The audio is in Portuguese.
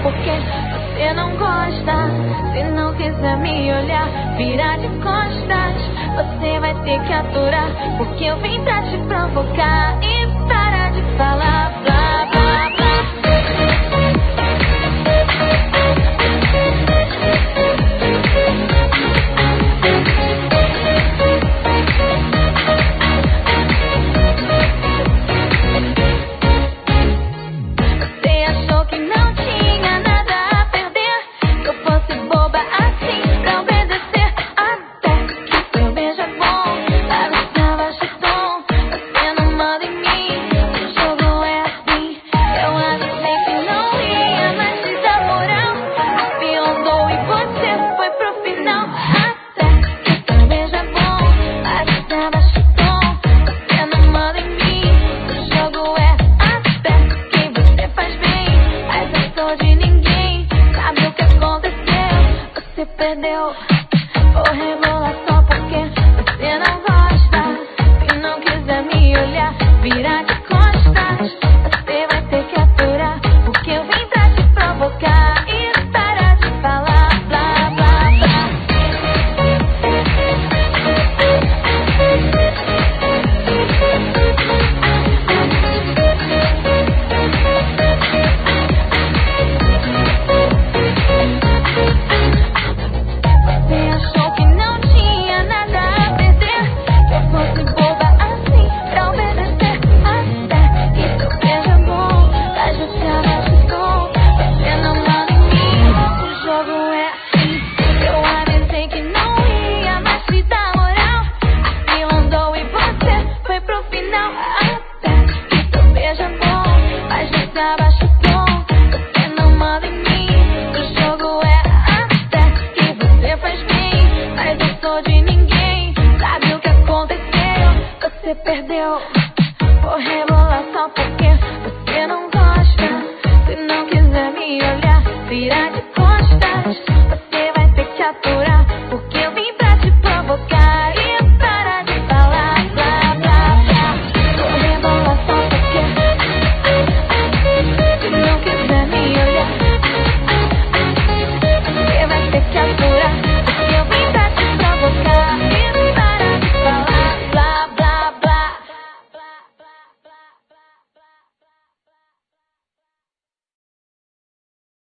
porque você não gosta. Se não quiser me olhar, virar de costas, você vai ter que aturar, porque eu vim pra te provocar. E para de falar blá blá blá. Perdeu, vou rebolar só porque você não gosta. Se não quiser me olhar, virar de costas, você vai ter que aturar, porque eu vim pra te provocar. E para de falar blá blá blá. Você perdeu, vou rebolar só porque você não gosta. Se não quiser me olhar, virar de costas, você vai ter que aturar.